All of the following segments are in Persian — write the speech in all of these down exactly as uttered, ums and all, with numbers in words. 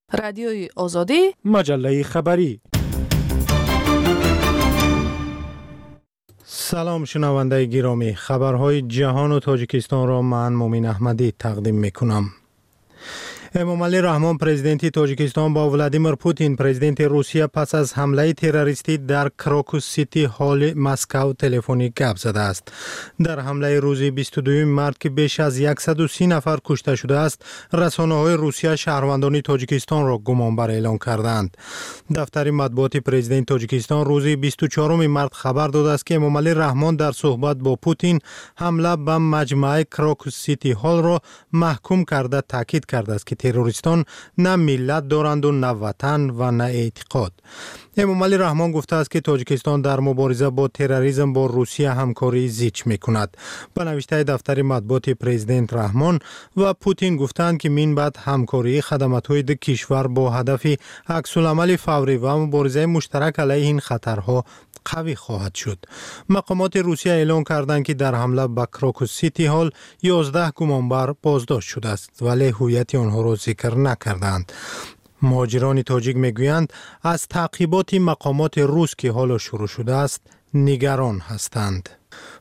رادیوی آزادی، مجله خبری. سلام شنونده گرامی، خبرهای جهان و تاجیکستان را من مومین احمدی تقدیم میکنم. امامعلی رحمان پرزیدنت تاجیکستان با ولادیمیر پوتین پرزیدنت روسیه پس از حمله تروریستی در کراکوس سیتی هال مسکو تلفنی گپ زده است. در حمله روز بیست و دوم مارس که بیش از صد و سی نفر کشته شده است، رسانه‌های روسیه شهروندان تاجیکستان را گمانبر اعلام کردند. دفتر مطبوعات پرزیدنت تاجیکستان روز بیست و چهارم مارس خبر داده است که امامعلی رحمان در صحبت با پوتین حمله به مجمع کراکوس سیتی هال را محکوم کرده تاکید کرده است که تروریستان نه ملت دارند و نه وطن و نه اعتقاد. امامعلی رحمان گفته است که تاجیکستان در مبارزه با تروریسم با روسیه همکاری زیچ میکند. به نوشته دفتر مطبوعات پرزیدنت رحمان و پوتین گفتند که من بعد همکاری خدمات‌های دو کشور با هدف عکس‌العمل فوری و مبارزه مشترک علیه این خطرها قوی خواهد شد. مقامات روسیه اعلام کردند که در حمله به کراکوس سیتی هال یازده گمانبر بازداشت شده است ولی هویت آنها را ذکر نکردند. مهاجران تاجیک میگویند از تعقیبات مقامات روس که حالا شروع شده است نگران هستند.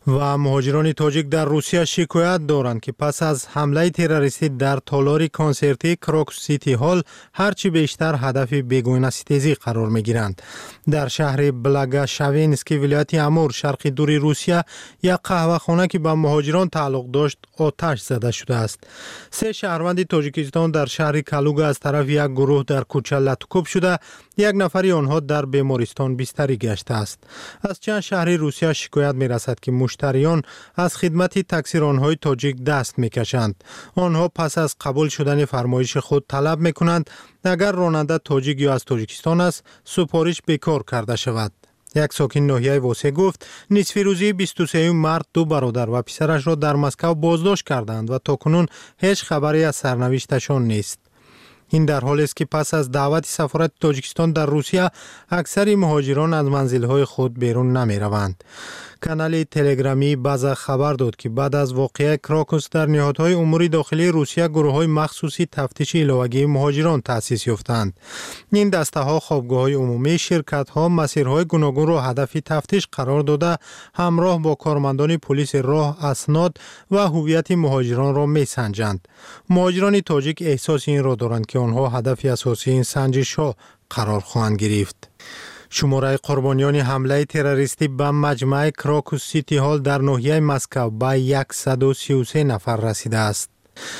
و مهاجران تاجیک در روسیه شکایت دارند که پس از حمله تروریستی در تالار کنسرتی کراکوس سیتی هال هرچی بیشتر هدف بیگانه‌ستیزی قرار میگیرند. در شهر بلاگاشوینسکی ولایت امور شرق دوری روسیه یک قهوه‌خانه که به مهاجران تعلق داشت آتش زده شده است. سه شهروند تاجیکستان در شهر کالوگا از طرف یک گروه در کوچه لطکوب شده، یک نفری آنها در بیمارستان بستری گشته است. از چند شهر روسیه شکایت میرسد که مشتریان از خدمت تاکسیران‌های تاجیک دست میکشند. آنها پس از قبول شدن فرمایش خود طلب میکنند اگر راننده تاجیک یا از تاجیکستان است سفارش بیکار کرده شود. یک ساکن ناحیه واسه گفت نصف روزی بیست و سوم مارس دو برادر و پسرش را در مسکو بازداشت کردند و تاکنون هیچ خبری از سرنوشتشان نیست. این در حالی است که پس از دعوت سفارت تاجیکستان در روسیه اکثر مهاجران از منزل‌های خود بیرون نمی‌روند. کانال تلگرامی باز خبر داد که بعد از واقعه کراکوس در نهادهای امور داخلی روسیه گروه‌های مخصوصی تفتیش علاوگی مهاجران تأسیس یافتند. این دسته‌ها خوابگاه‌های عمومی، شرکت‌ها، مسیرهای گوناگون را هدف تفتیش قرار داده همراه با کارمندان پلیس راه اسناد و هویت مهاجران را می‌سنجند. مهاجران تاجیک احساس این را دارند که آنها هدف اساسی این سنجش‌ها قرار خواهند گرفت. شماره قربانیان حمله تروریستی به مجمع کراکوس سیتی هال در ناحیه مسکو به صد و سی و سه نفر رسیده است.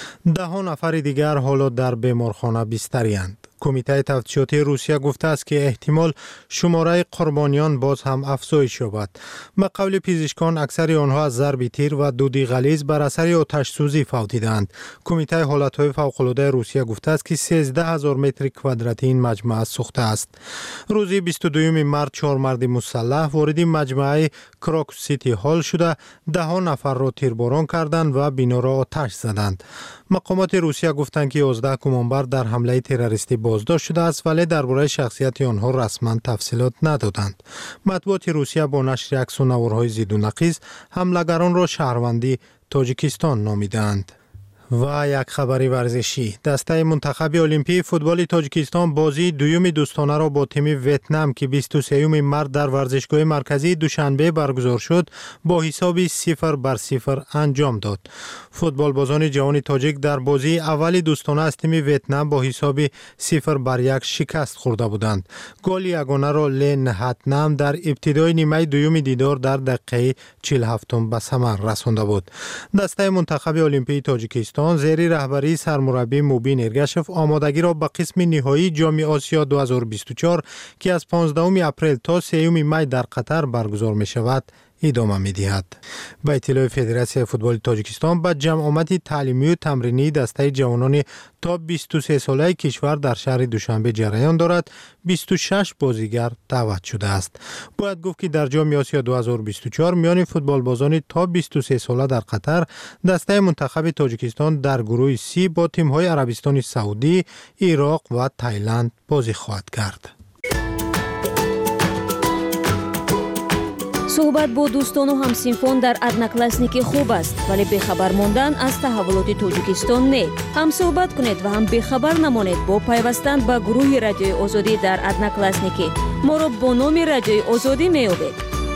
ده نفر دیگر حالا در بیمارخانه بستری‌اند. کمیته تفتیشاتی روسیه گفته است که احتمال شماره قربانیان باز هم افزایش یابد. به قول پزشکان اکثر آنها از ضرب تیر و دود غلیظ بر اثر آتش سوزی فوت دیدند. کمیته حالت‌های فوق‌العاده روسیه گفته است که سیزده هزار متر کوادراتی این مجمع سوخته است. روز بیست و دوم مارس چهار مرد مسلح وارد مجمع کراکوس سیتی هال شده ده نفر را تیرباران کردند و بنا را آتش زدند. مقامات روسیه گفتند که یازده گمانبر در حمله تروریستی بازداشت شده است ولی درباره شخصیت آنها رسما تفصیلات ندادند. مطبوعات روسیه با نشر عکس و نوارهای ضد و نقیض حملگران را شهروندی تاجیکستان نامیدند. و یک خبری ورزشی، دسته منتخب المپی فوتبال تاجیکستان بازی دوم دوستانه را با تیم ویتنام که بیست و سوم مارس در ورزشگاه مرکزی دوشنبه برگزار شد با حساب صفر بر صفر انجام داد. فوتبال بازان جوان تاجیک در بازی اول دوستانه از تیم ویتنام با حساب صفر بر یک شکست خورده بودند. گل یگانه را لین هتنام در ابتدای نیمه دوم دیدار در دقیقه چهل و هفت به ثمر رسانده بود. دسته منتخب المپی تاجیکستان زیر رهبری سرمربی موبین ارگشف آمادگی را به قسم نهایی جام آسیا دو هزار و بیست و چهار که از پانزدهم اپریل تا سوم می در قطر برگزار می شود ادامه می دهد. به اطلاع فدراسیون فوتبال تاجیکستان به جمع آمد تعلیمی و تمرینی دسته جوانان تا بیست و سه ساله کشور در شهر دوشنبه جریان دارد. بیست و شش بازیگر دعوت شده است. باید گفت که در جام آسیا دو هزار و بیست و چهار میان فوتبال بازان تا بیست و سه ساله در قطر دسته منتخب تاجیکستان در گروه سی با تیم‌های عربستان سعودی، عراق و تایلند بازی خواهد کرد. صحبت با دوستان و همسینفان در ادناکلاسنیک خوب است، ولی بخبر ماندن از تحولات تاجیکستان نه. هم صحبت کنید و هم بخبر نمانید با پیوستن به گروه رادیوی آزادی در ادناکلاسنیک. ما را با نام رادیوی آزادی می‌یابید.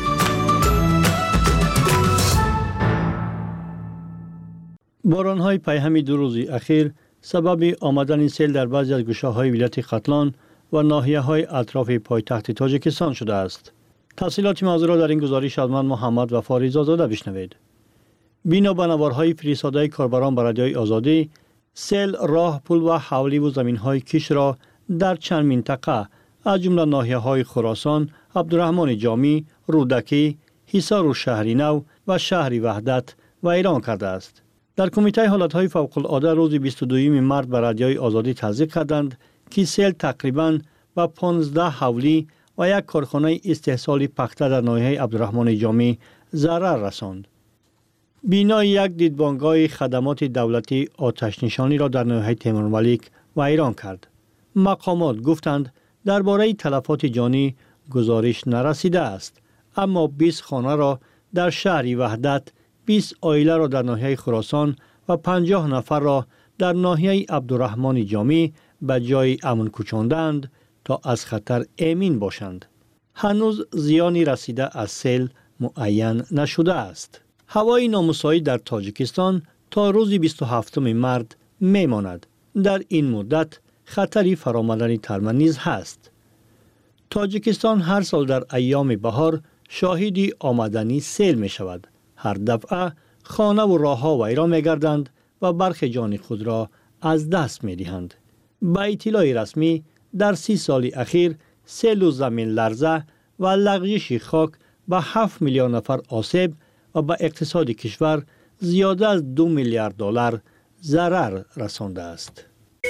باران‌های پیهم دو روز اخیر سبب آمدن سیل در بعضی از گوشه‌های ولایت ختلان و ناحیه‌های اطراف پایتخت تاجیکستان شده است. تفصیلات موضوع را در این گزارش از من محمد وفا رضازاده بشنوید. بنا به نوارهای فرستاده کاربران به رادیوی آزادی، سیل راه، پل و حولی و زمین‌های کش را در چند منطقه از جمله ناحیه‌های خراسان، عبدالرحمن جامی، رودکی، حصار و شهر نو و شهر وحدت ویران کرده است. در کمیته حالت‌های فوق‌العاده روز بیست و دوم مارس به رادیوی آزادی تصدیق کردند که سیل تقریباً به پانزده حولی و یک کارخانه استحصال پخته در ناحیه عبدالرحمن جامی ضرر رساند. بینای یک دیدبانگاه خدمات دولتی آتش نشانی را در ناحیه تیمورملیک ویران کرد. مقامات گفتند درباره تلفات جانی گزارش نرسیده است، اما بیست خانه را در شهر وحدت، بیست عائله را در ناحیه خراسان و پنجاه نفر را در ناحیه عبدالرحمن جامی به جای امن کوچاندند تا از خطر امین باشند. هنوز زیانی رسیده از سیل معین نشده است. هوای نامساعد در تاجیکستان تا روز بیست و هفتم مارس میماند. در این مدت خطری فرآمدن ترمه نیز هست. تاجیکستان هر سال در ایام بهار شاهدی آمدنی سیل می شود. هر دفعه خانه و راه ها ویران می گردند و برخی جان خود را از دست می دهند. با اطلاع رسمی در سی سال اخیر سیل و زمین لرزه و لغزش خاک به هفت میلیون نفر آسیب و به اقتصاد کشور زیاده از دو میلیارد دلار ضرر رسانده است.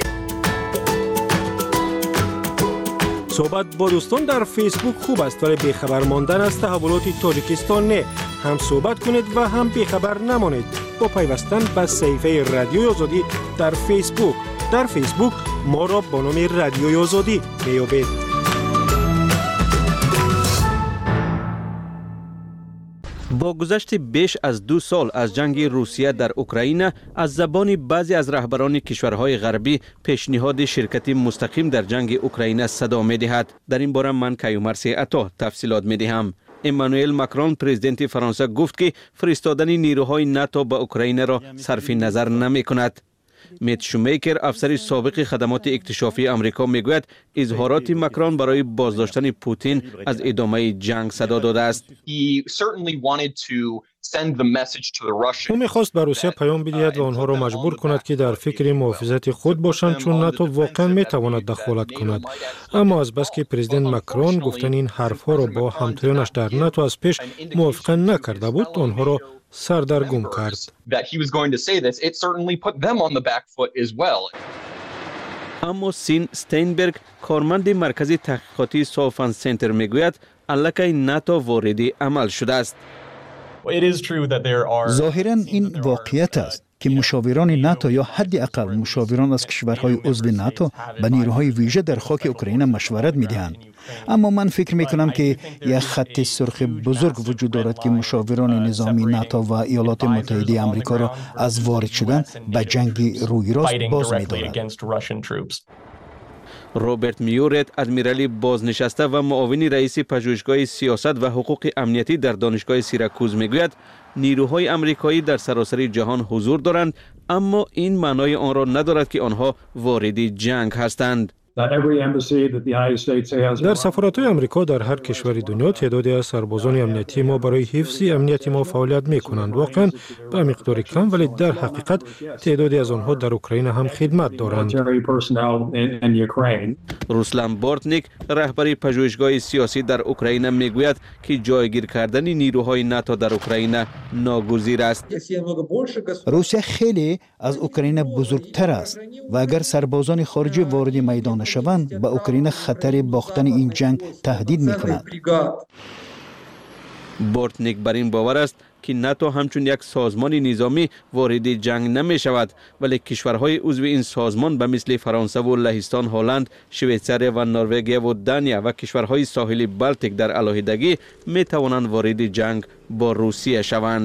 صحبت با دوستان در فیسبوک خوب است، ولی بیخبر ماندن از تحولات تاجیکستان نه. هم صحبت کنید و هم بیخبر نمانید با پیوستن به صفحه رادیوی آزادی در فیسبوک. در فیسبوک ما را با نام رادیوی آزادی میابید. با گذشت بیش از دو سال از جنگ روسیه در اوکراین، از زبان بعضی از رهبران کشورهای غربی پیشنهاد شرکت مستقیم در جنگ اوکراین صدا می دهد. در این باره من کیومرث عطا تفصیلات می دهم. امانوئل ماکرون پرزیدنت فرانسه گفت که فرستادن نیروهای ناتو به اوکراین را صرف نظر نمی کند. میت شومیکر افسر سابق خدمات اکتشافی آمریکا میگوید اظهارات ماکرون برای بازداشتن پوتین از ادامه جنگ صدا داده است. او میخواست به روسیه پیام بدهد و آنها را مجبور کند که در فکر محافظت خود باشند، چون ناتو واقعا میتواند دخالت کند. اما از بس که پرزیدنت ماکرون گفتن این حرفها را با همتایانش در ناتو از پیش موافقه نکرده بود، آنها را سردرگم کرد. اما سین استینبرگ کارمند مرکز تحقیقاتی سافن سنتر میگوید الکی ناتو وارد عمل شده است. ظاهراً این واقعیت است که مشاوران ناتو یا حداقل مشاوران از کشورهای عضو ناتو به نیروهای ویژه در خاک اوکراین مشورت می‌دهند. اما من فکر می‌کنم که یک خط سرخ بزرگ وجود دارد که مشاوران نظامی ناتو و ایالات متحده آمریکا را از وارد شدن به جنگ روی راست باز می‌دارد. روبرت میورت ادمیرالی بازنشسته و معاون رئیس پژوهشگاه سیاست و حقوق امنیتی در دانشگاه سیراکوز میگوید نیروهای آمریکایی در سراسر جهان حضور دارند، اما این معنای آن را ندارد که آنها وارد جنگ هستند. در سفارت‌های آمریکا در هر کشور دنیا تعدادی از سربازان امنیتی ما برای حفظ امنیت ما فعالیت می‌کنند. واقعاً به مقدار کم، ولی در حقیقت تعدادی از آنها در اوکراین هم خدمت دارند. روسلان بورتنیک رهبر پژوهشگاه سیاسی در اوکراین میگوید که جایگیر کردن نیروهای ناتو در اوکراین ناگزیر است. روسیه خیلی از اوکراین بزرگتر است و اگر سربازان خارجی وارد میدان شوند به اوکراین خطر باختن این جنگ تهدید می‌کند. بورتنیک بر این باور است که ناتو همچون یک سازمان نظامی وارد جنگ نمی شود، ولی کشورهای عضو این سازمان به مثل فرانسه و لهستان، هلند، شویتزاریا و نروژ و دانیا و کشورهای ساحلی بالتیک در علیحدگی می توانند وارد جنگ با روسیه شوند.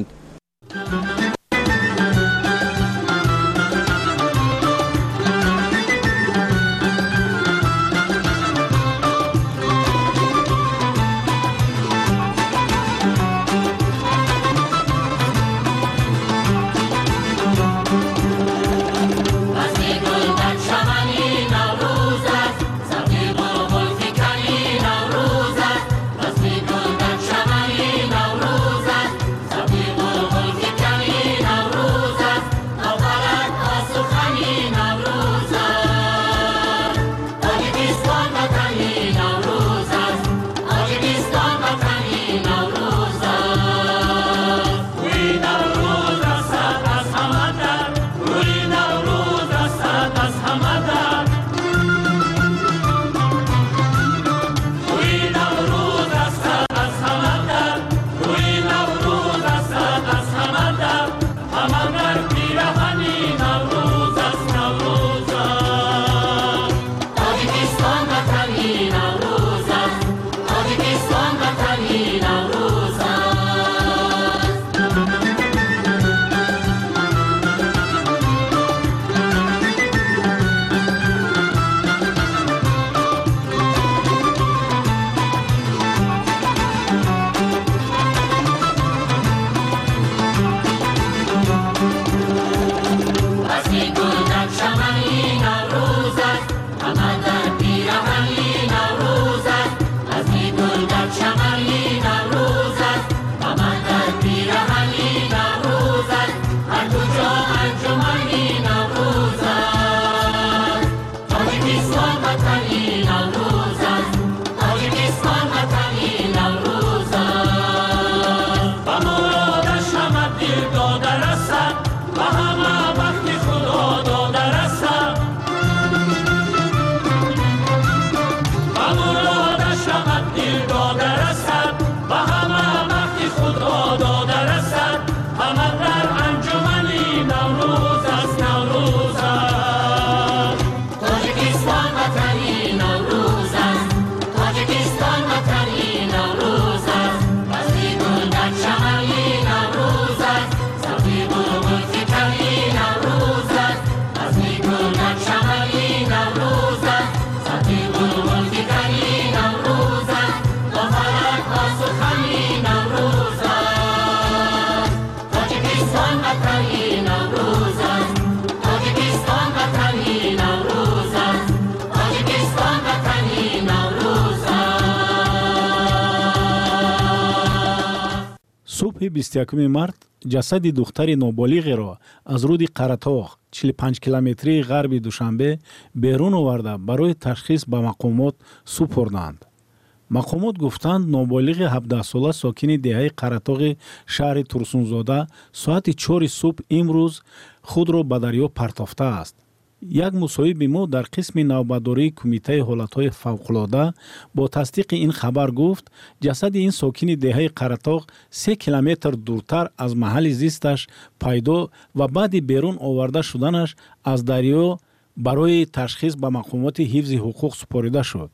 صبح بیست و یکم مارت جسد دختر نابالغ از رود قرطاق چهل و پنج کیلومتری غرب دوشنبه بیرون آورده برای تشخیص به مقامات سپردند. مقامات گفتند نابالغ هفده ساله ساکن دهه قرطاق شهر ترسونزاده ساعت چهار صبح امروز خود را به دریا پرتافته است. یک مصاحب ما در قسم نوبتداری کمیته حالتهای فوق‌العاده با تصدیق این خبر گفت جسد این ساکن دهه قرطاق سه کیلومتر دورتر از محل زیستش پیدا و بعد بیرون آورده شدنش از دریا برای تشخیص به مقامات حفظ حقوق سپرده شد.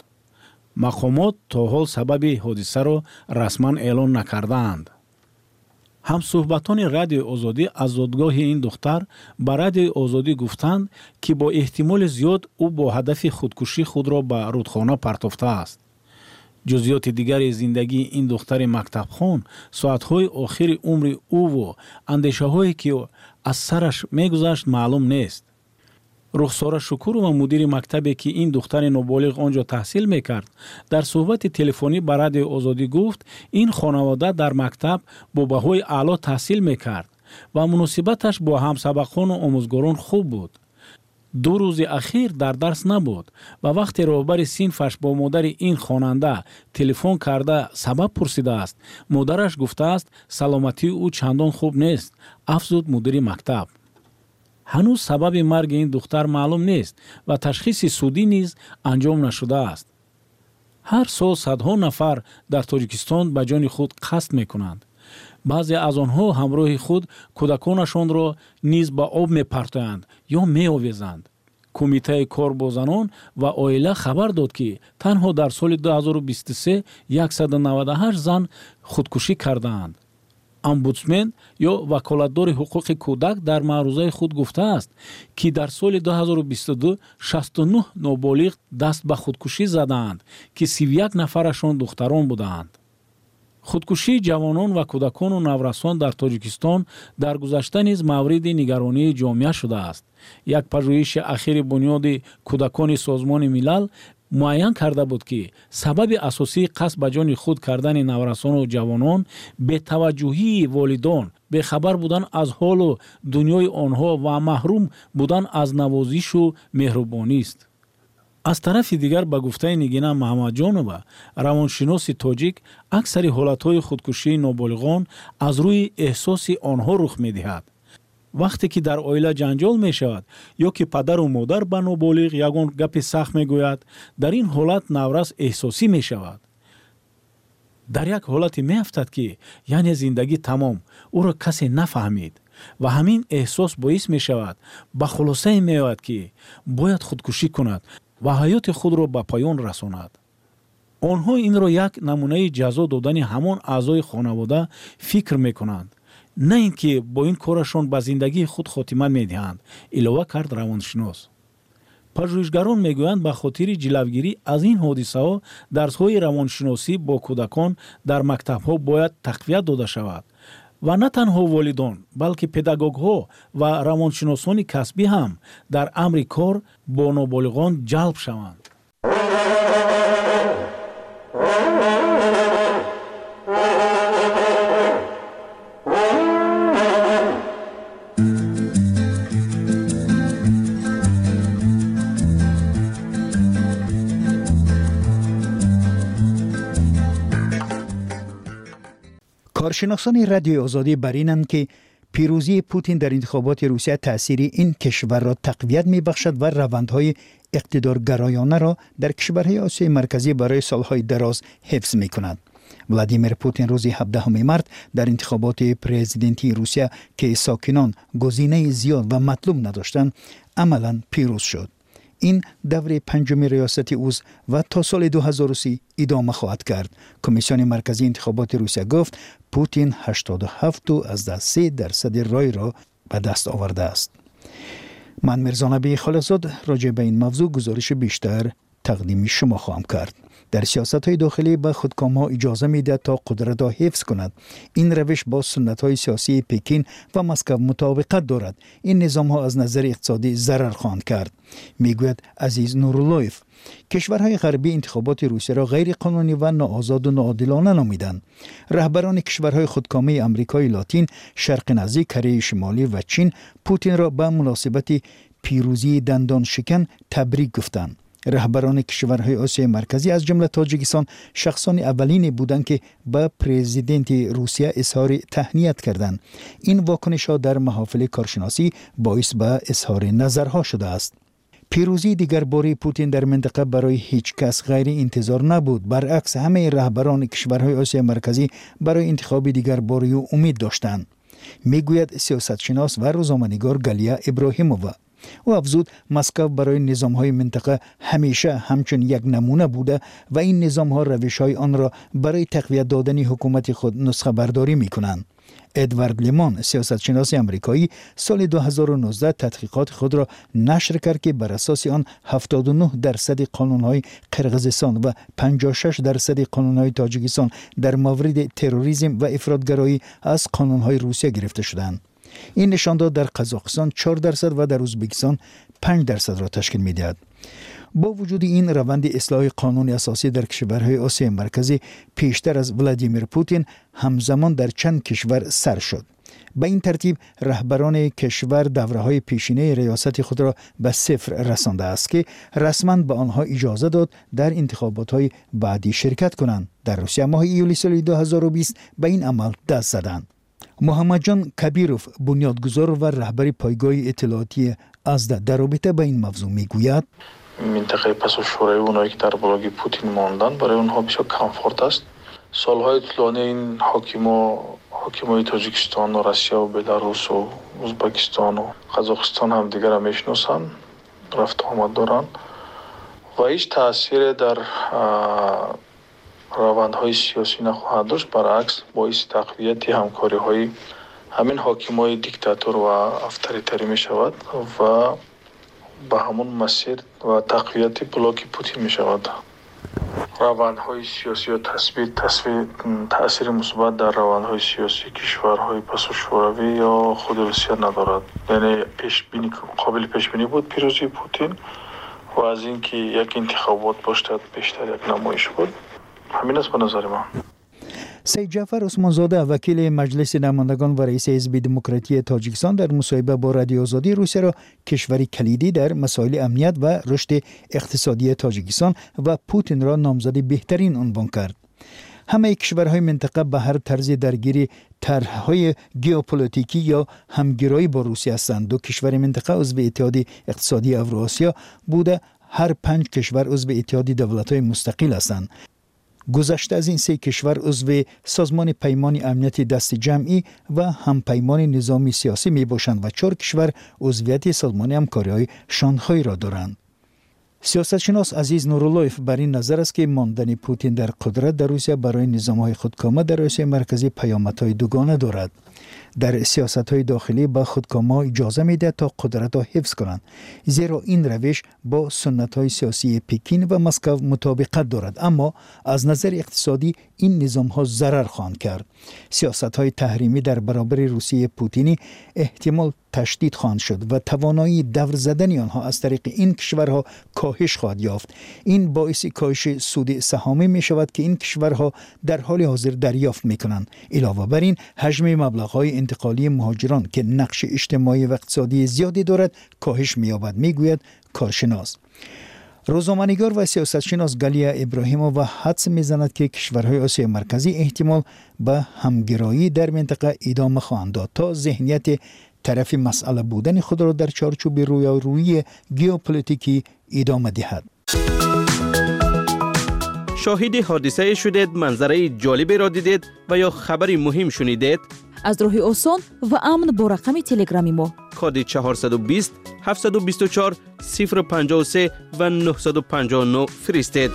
مقامات تا حال سبب حادثه را رسما اعلان نکردند. همصحبتان رادیو آزادی از زادگاه این دختر به رادیو آزادی گفتند که با احتمال زیاد او با هدف خودکشی خود را به رودخانه پرتافته است. جزئیات دیگر زندگی این دختر مکتب خوان، ساعتهای آخر عمر او و اندیشه هایی که از سرش میگذشت معلوم نیست. رخساره شکور و مدیر مکتبی که این دختر نابالغ آنجا تحصیل میکرد در صحبت تلفنی به رادیو آزادی گفت این خانواده در مکتب با بهای اعلی تحصیل میکرد و مناسبتش با همسبقان و آموزگاران خوب بود. دو روز اخیر در درس نبود و وقتی رهبر صنفش با مادر این خواننده تلفن کرده سبب پرسیده است، مادرش گفته است سلامتی او چندان خوب نیست، افزود مدیر مکتب. هنوز سبب مرگ این دختر معلوم نیست و تشخیص سودی نیز انجام نشده است. هر سال صدها نفر در تاجیکستان به جان خود قصد می کنند. баъзе аз онҳо ҳамроҳи худ кӯдаконашонро низ ба об мепартоянд ё меовезанд. Кумитаи кор бо занон ва оила хабар дод ки танҳо дар соли ду ҳазору бисту се яксад у навад و هشت зан худкушӣ кардаанд. омбудсмен ё ваколатдори ҳуқуқи кӯдак дар маърузаи худ гуфтааст ки дар соли ду ҳазору бисту ду шасту нӯҳ ноболиғ даст ба худкушӣ задаанд ки сиву як нафарашон духтарон будаанд. худкушии ҷавонон ва кӯдакону наврасон дар Тоҷикистон дар гузашта низ мавриди нигаронии ҷомеа шудааст. Як пажӯҳиши ахири бунёди кӯдакони Созмони Милал муайян карда буд ки сабаби асосии қасд ба ҷони худ кардани наврасону ҷавонон бетаваҷҷӯҳии волидон, бехабар будан аз ҳолу дунёи онҳо ва маҳрум будан аз навозишу меҳрубонист. аз тарафи дигар ба гуфтаи Нигина Маҳаммадҷонова, равоншиноси тоҷик, аксари ҳолатҳои худкушии ноболиғон аз рӯи эҳсоси онҳо рух медиҳад. вақте ки дар оила ҷанҷол мешавад ё ки падару модар ба ноболиғ ягон гапи сахт мегӯяд, дар ин ҳолат наврас эҳсосӣ мешавад. дар як ҳолате меафтад ки яъне зиндагӣ тамом, ӯро касе нафаҳмид ва ҳамин эҳсос боис мешавад ба хулосае меояд ки бояд худкушӣ кунад ва ҳаёти худро ба поён расонад. онҳо инро як намунаи ҷазо додани ҳамон аъзои хонавода фикр мекунанд, на ин ки бо ин корашон ба зиндагии худ хотима медиҳанд, илова кард равоншинос. пажӯҳишгарон мегӯянд ба хотири ҷилавгирӣ аз ин ҳодисаҳо дарсҳои равоншиносӣ бо кӯдакон дар мактабҳо бояд тақвият дода шавад ва на танҳо волидон, балки педагогҳо ва равоншиносони касбӣ ҳам дар амри кор бо ноболиғон ҷалб шаванд. کارشناسان رادیوی آزادی بر اینند که پیروزی پوتین در انتخابات روسیه تأثیر این کشور را تقویت می‌بخشد و روندهای اقتدارگرایانه را در کشورهای آسیای مرکزی برای سالهای دراز حفظ می‌کند. ولادیمیر پوتین روز هفدهم مارس در انتخابات پرزیدنتی روسیه که ساکنان گزینه زیاد و مطلوب نداشتند عملاً پیروز شد. این دور پنجمی ریاست اوست و تا سال دو هزار و سی ادامه خواهد کرد. کمیسیون مرکزی انتخابات روسیه گفت پوتین هشتاد و هفت و سه درصد رای را به دست آورده است. من میرزا نبی خالقزاد راجع به این موضوع گزارش بیشتر تقدیم شما خواهم کرد. در سیاست‌های داخلی به خودکام‌ها اجازه می‌دهد تا قدرت را حفظ کند. این روش با سنت‌های سیاسی پکین و مسکو مطابقت دارد. این نظام‌ها از نظر اقتصادی ضرر خواهند کرد. میگوید عزیز نوراللهیف، کشورهای غربی انتخابات روسیه را غیر قانونی و ناآزاد و ناعادلانه نامیدند. رهبران کشورهای خودکامه آمریکای لاتین، شرق نزدیک، کره شمالی و چین پوتین را به مناسبت پیروزی دندان شکن تبریک گفتند. رهبران کشورهای آسیای مرکزی از جمله تاجیکستان شخصان اولینی بودند که به پرزیدنت روسیه اظهار تهنیت کردند. این واکنش‌ها در محافل کارشناسی باعث به اظهار نظرها شده است. پیروزی دیگر باره پوتین در منطقه برای هیچ کس غیر انتظار نبود. برعکس همه رهبران کشورهای آسیای مرکزی برای انتخاب دیگر باره او امید داشتند. میگوید سیاستشناس و روزنامه‌نگار گالیا ابراهیمووا. او افزود مسکو برای نظام‌های منطقه همیشه همچون یک نمونه بوده و این نظام‌ها روش‌های آن را برای تقویت دادن حکومت خود نسخه برداری می‌کنند. ادوارد لیمان، سیاستشناس آمریکایی، سال دو هزار و نوزده تحقیقات خود را نشر کرد که بر اساس آن هفتاد و نه درصد قانون‌های قرقیزستان و پنجاه و شش درصد قانون‌های تاجیکستان در مورد تروریسم و افراطگرایی از قانون‌های روسیه گرفته شدند. این نشانداد در قزاقستان چهار درصد و در ازبکستان پنج درصد را تشکیل می‌دهد. با وجود این روند اصلاح قانون اساسی در کشورهای آسیای مرکزی پیشتر از ولادیمیر پوتین همزمان در چند کشور سر شد. به این ترتیب رهبران کشور دوره‌های پیشینه ریاست خود را به صفر رسانده است که رسما به آنها اجازه داد در انتخابات‌های بعدی شرکت کنند. در روسیه ماه ایولی سال دو هزار و بیست به این عمل دست زدند. محمد جان کبیروف، بنیادگذار و رهبر پایگاه اطلاعاتی ازدا، در رابطه با این موضوع میگوید منطقه پس و شورای اونایی که در بلاگ پوتین ماندن برای اونها بسیار کامفورت است سالهای طولانی این حاکما حاکمای تاجیکستان و روسیه و بلاروس و ازبکستان و قزاقستان هم دیگر را میشناسن، رفت آمد دارن و هیچ تاثیر در روندهای سیاسی نخواهد داشت. برعکس باعث تقویت همکاری های همین حاکمای دیکتاتور و افطاریتری می شود و به همون مسیر و تقویت بلاک پوتین می شود. روندهای سیاسی و تثبیت تاثیر مثبت در روندهای سیاسی کشورهای پسا شوروی یا خود روسیه ندارد. یعنی پیش بینی قابل پیش بینی بود پیروزی پوتین و از اینکه یک انتخابات باشد بیشتر یک نمایش بود. همین است به نظر من. سید جعفر عثمانزاده وکیل مجلس نمایندگان و رئیس حزب دموکراتی تاجیکستان در مصاحبه با رادیو آزادی روسیه را کشوری کلیدی در مسائل امنیت و رشد اقتصادی تاجیکستان و پوتین را نامزد بهترین عنوان کرد. همه کشورهای منطقه به هر طرز درگیری طرح‌های ژئوپلیتیکی یا همگرایی با روسیه هستند. دو کشور منطقه عضو اتحاد اقتصادی اوراسیا بوده، هر پنج کشور عضو اتحاد دولت‌های مستقل هستند. گذشته از این سه کشور عضو سازمان پیمان امنیت دست جمعی و همپیمان نظامی سیاسی می باشند و چهار کشور عضویت سازمان همکاری‌های شانگهای را دارند. سیاستشناس عزیز نوراللهیف بر این نظر است که ماندن پوتین در قدرت در روسیه برای نظام‌های خودکامه در آسیای مرکزی پیامدهای دوگانه دارد. در سیاست‌های داخلی با خودکامه اجازه میده تا قدرت را حفظ کنند، زیرا این روش با سنت‌های سیاسی پکین و مسکو مطابقت دارد، اما از نظر اقتصادی این نظام‌ها ضرر خواهند کرد. سیاست‌های تحریمی در برابر روسیه پوتینی احتمال تشدید خواهند شد و توانایی دور زدن آنها از طریق این کشورها کاهش خواهد یافت. این باعث کاهش سود سهامی می شود که این کشورها در حال حاضر دریافت می کنند. علاوه بر این حجم مبلغ‌های انتقالی مهاجران که نقش اجتماعی و اقتصادی زیادی دارد کاهش می یابد، می گوید کارشناس. روزنامه‌نگار و سیاستشناس گالیا ابراهیمووا حدس می‌زند که کشورهای آسیای مرکزی احتمال به همگرایی در منطقه ادامه خواهند داد تا ذهنیت طرف مسئله بودن خود را در چارچوب رویارویی ژئوپلیتیکی ادامه دهد. شاهد حادثه شدید، منظره جالبی را دیدید و یا خبری مهم شنیدید؟ از راه آسان و امن با رقم تلگرامی ما کد چهارصد و بیست هفتصد و بیست و چهار صفر پنجاه و سه و نهصد و پنجاه و نه فرستید.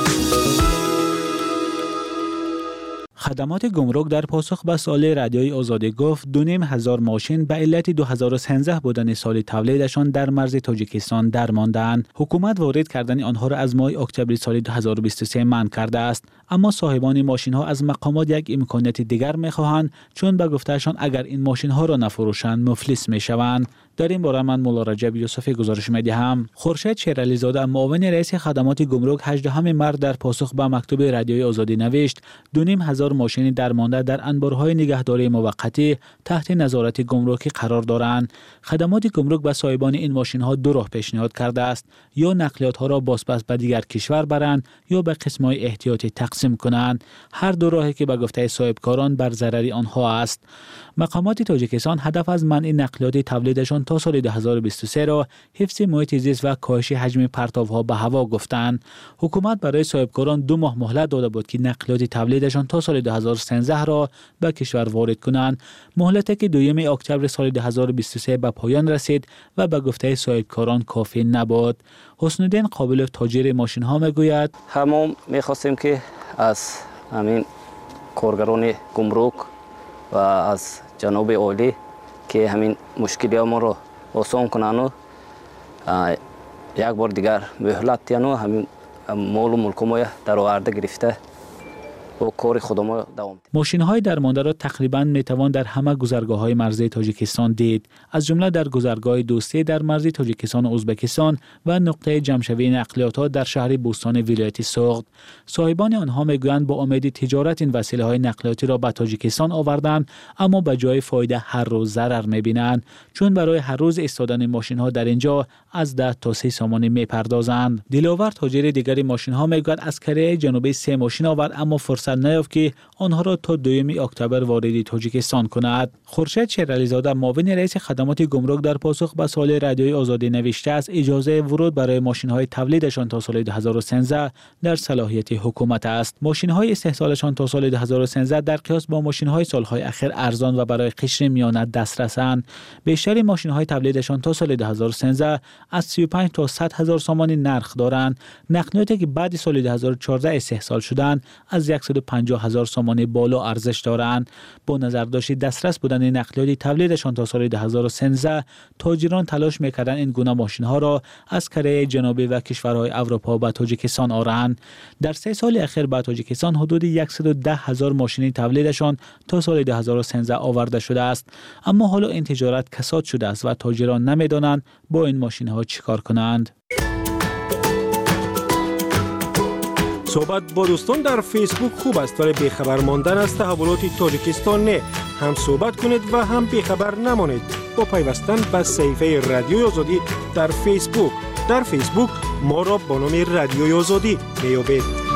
خدمات گمرک در پاسخ به سوال رادیوی آزادی گفت دو نیم هزار ماشین به علت دو هزار و سیزده بودن سال تولیدشان در مرز تاجیکستان درماندند. حکومت وارد کردن آنها را از ماه اکتبر سال دو هزار و بیست و سه منع کرده است، اما صاحبان ماشین ها از مقامات یک امکانات دیگر می خواهند، چون به گفتهشان اگر این ماشین ها را نفروشند مفلس می شوند. در این باره من مولا رجب یوسفی گزارش می دهم. خورشید شیرعلی زاده معاون رئیس خدمات گمرک هجدهم مارس در پاسخ به مکتوب رادیوی آزادی نوشت دو نیم هزار ماشین درمانده در انبارهای نگهداری موقتی تحت نظارت گمرکی قرار دارند. خدمات گمرک به صاحبان این ماشین ها دو راه پیشنهاد کرده است: یا نقلیات ها را بازپس به دیگر کشور برند یا به قسم‌های احتیاطی تقسیم کنند. هر دو راهی که به گفته صاحبکاران بر ضرر آنها است. مقامات تاجیکستان هدف از منع نقلیات تولیدشان تا سال دو هزار و بیست و سه را حفظ محیط زیست و کاهش حجم پرتاب‌ها به هوا گفتند. حکومت برای صاحبکاران دو ماه مهلت داده بود که نقلیات تولیدشان تا سال دو هزار و سیزده را به کشور وارد کنند. مهلتی که دوم اکتبر سال دو هزار و بیست و سه به پایان رسید و به گفته صاحبکاران کافی نبود. حسن‌الدین قابلوف تاجر ماشین ها میگوید همون می‌خواستیم که از همین کارگران گمرک و از جناب عالی که همین مشکلی ما رو آسان کنن و یک بار دیگر مهلت دیدن و همین مال و ملک ما در آورده گرفته و کار خودمون دوام. ماشین های درمانده را تقریبا میتوان در همه گذرگاه های مرزی تاجیکستان دید، از جمله در گذرگاه دوستی در مرزی تاجیکستان و ازبکستان و نقطه جمع‌شوی نقلیات ها در شهر بوستان ولایت سوغد. صاحبان آنها میگویند با امید تجارت این وسیله های نقلیاتی را به تاجیکستان آوردند، اما به جای فایده هر روز ضرر میبینند، چون برای هر روز ایستادن ماشین ها در اینجا از ده تا سی سامانی میپردازند. دلاور تاجر دیگر ماشین ها میگوید از کره جنوبی سه ماشین آورد، اما فرصت فرصت نیافت که آنها را تا دوم اکتبر وارد تاجیکستان کند. خورشید شیرعلی زاده معاون رئیس خدمات گمرک در پاسخ به سوال رادیوی آزادی نوشته است اجازه ورود برای ماشین‌های تولیدشان تا سال دو هزار و سیزده در صلاحیت حکومت است. ماشین‌های استحصالشان تا سال دو هزار و سیزده در قیاس با ماشین‌های سال‌های اخیر ارزان و برای قشر میانه دسترسند. بیشتر ماشین‌های تولیدشان تا سال دو هزار و سیزده از سی و پنج تا صد هزار سومان نرخ دارند. نقلیاتی که بعد سال دو هزار و چهارده استحصال شدند از صد و پنجاه هزار سومان بالا ارزش دارند. با نظر داشت دسترس بودن نقلیات تولیدشان تا سال دو هزار و سیزده، تاجران تلاش می‌کردند این گونه ماشین‌ها را از کره جنوبی و کشورهای اروپا به تاجیکستان آورند. در سه سال اخیر به تاجیکستان حدود صد و ده هزار ماشین تولیدشان تا سال دو هزار و سیزده آورده شده است. اما حالا این تجارت کساد شده است و تاجران نمی‌دانند با این ماشین‌ها چیکار کنند. صحبت با دوستان در فیسبوک خوب است ولی بیخبر ماندن از تحولات تاجیکستان نه. هم صحبت کنید و هم بیخبر نمانید با پیوستن به صفحه رادیوی آزادی در فیسبوک. در فیسبوک ما را با نام رادیوی آزادی میابید.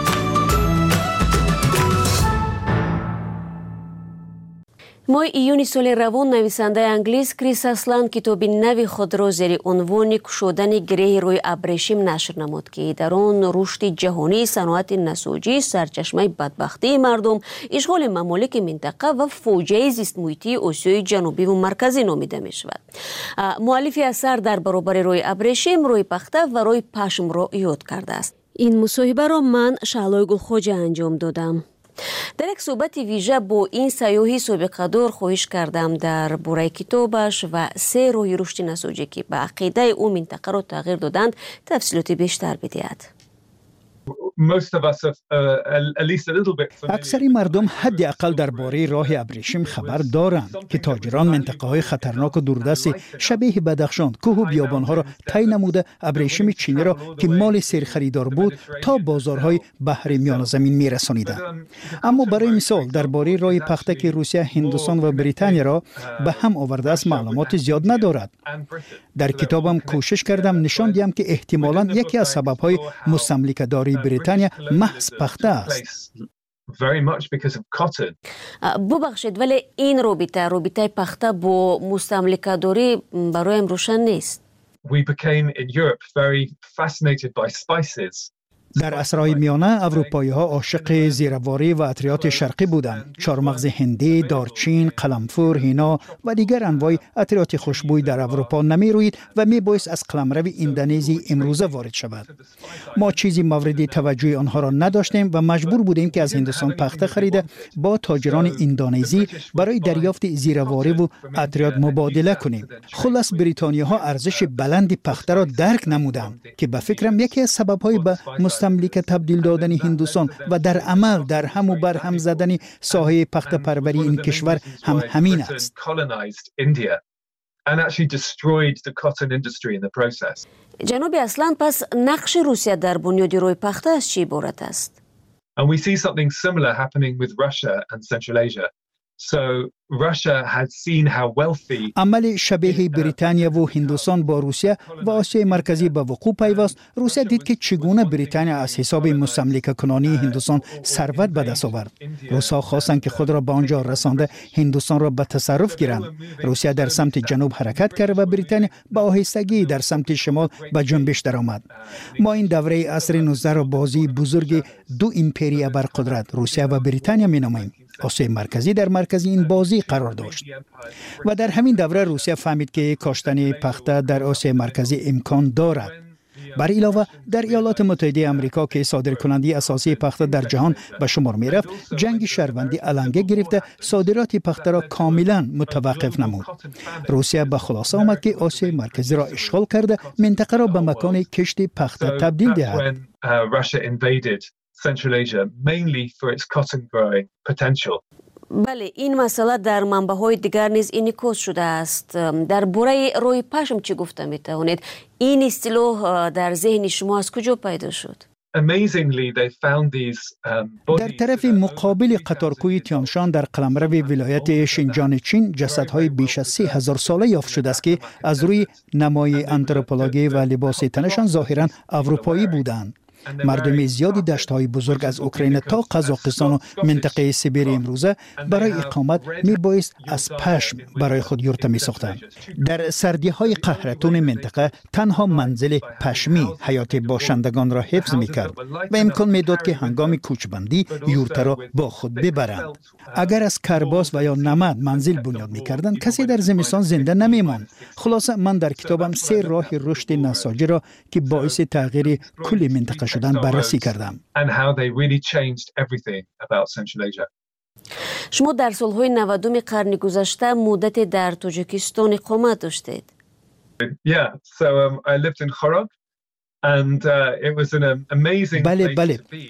ماه ایون سال روان نویسنده انگلیس کریس اسلند کتابی نوی خود را زیر عنوان کشودن گره روی ابریشم نشر نمود که در آن رشد جهانی صنعت نساجی سرچشمه بدبختی مردم، اشغال ممالک منطقه و فوجه زیست محیطی آسیای جنوبی و مرکزی نامیده می شود. مؤلف اثر در برابر روی ابریشم، روی پخته و روی پشم را یاد کرده است. این مصاحبه را من شعلای گلخواجه انجام دادم. در یک صحبت ویژه با این سیاحی سابقه دار خواهش کردم در باره کتابش و سه راه رشد نساجی که به عقیده او منطقه را تغییر دادند تفصیلات بیشتر بدهد. اکثری مردم حداقل درباره راه ابریشم خبر دارند که تاجران منطقه های خطرناک و دوردست شبیه بدخشان، کوه و بیابان ها را طی نموده ابریشم چینی را که مال سرخریدار بود تا بازارهای بحر میان زمین می رسانیدند. اما برای مثال درباره راه پخته که روسیه، هندوستان و بریتانیا را به هم آورده است معلومات زیاد ندارد. در کتابم کوشش کردم نشان دهم که احتمالاً یکی از سبب‌های مستملکه‌داری بریتانیا محض پخته است. ببخشید ولی این رابطه رابطه پخته با مستملکه‌داری برایم روشن نیست. در عصرهای میانه اروپایی ها عاشق زیرواری و عطریات شرقی بودند. چارمغز هندی، دارچین، قلمفور، هینا و دیگر انواع عطریات خوشبوی در اروپا نمی روید و می بایست از قلمرو اندونزی امروزه وارد شود. ما چیزی مورد توجه آنها را نداشتیم و مجبور بودیم که از هندوستان پخته خریده با تاجران اندونزی برای دریافت زیرواری و عطریات مبادله کنیم. خلاص بریتانیا ها ارزش بلند پخته را درک نمودند که به فکرم یکی از سبب‌های به مستملکه تبدیل دادن هندوستان و در عمل در هم و بر هم زدن ساحه پخته پروری این کشور هم همین است. جناب اسلند، پس نقش روسیه در بنیاد روی پخته از چی عبارت است؟ عمل شبیه بریتانیا و هندوستان با روسیه و آسیای مرکزی به وقوع پیوست. روسیه دید که چگونه بریتانیا از حساب مستملکه کنانی هندوستان ثروت به دست آورد. روس‌ها خواستند که خود را به آنجا رسانده هندوستان را به تصرف گیرند. روسیه در سمت جنوب حرکت کرد و بریتانیا با آهستگی در سمت شمال به جنبش درآمد. ما این دوره عصر نوزده را بازی بزرگ دو امپریا برقدرت روسیه و بریتانیا می‌نامیم. آسیای مرکزی در مرکز این بازی قرار داشت و در همین دوره روسیه فهمید که کاشتن پخته در آسیای مرکزی امکان دارد. بر علاوه در ایالات متحده آمریکا که صادرکننده اساسی پخته در جهان به شمار می رفت، جنگ شهروندی علنگه گرفته صادرات پخته را کاملا متوقف نمود. روسیه به خلاصه آمد که آسیای مرکزی را اشغال کرده منطقه را به مکان کشت پخته تبدیل دهد. Central Asia, mainly for its cotton growing potential. بله، این مسئله در منبع‌های دیگر نیز انعکاس شده است. در باره روی پشم چی گفته می‌توانید؟ این اصطلاح در ذهن شما از کجا پیدا شد؟ در طرف مقابل قطارکوی تیانشان در قلمرو ولایت شینجان چین جسدهای بیش از سه هزار ساله یافت شده است که از روی نمای آنتروپولوژی و لباس تنشان ظاهراً اروپایی بودند. مردم زیادی دشت‌های بزرگ از اوکراین تا قزاقستان و منطقه سیبری امروزه برای اقامت میبایست از پشم برای خود یورت میساختند. در سردی‌های قهرتون منطقه تنها منزل پشمی حیات باشندگان را حفظ میکرد و امکان میداد که هنگام کوچبندی یورت را با خود ببرند. اگر از کرباس و یا نمد منزل بنیاد میکردند کسی در زمستان زنده نمیماند. خلاصه من در کتابم سه راه رشد نساجی را که باعث تغییر کل منطقه شدن بررسی کردم. شما در سالهای نودم قرن گذشته مدت در تاجیکستان اقامت داشتید. Yeah, so um, I lived in Khorog and uh, it was an amazing بله بله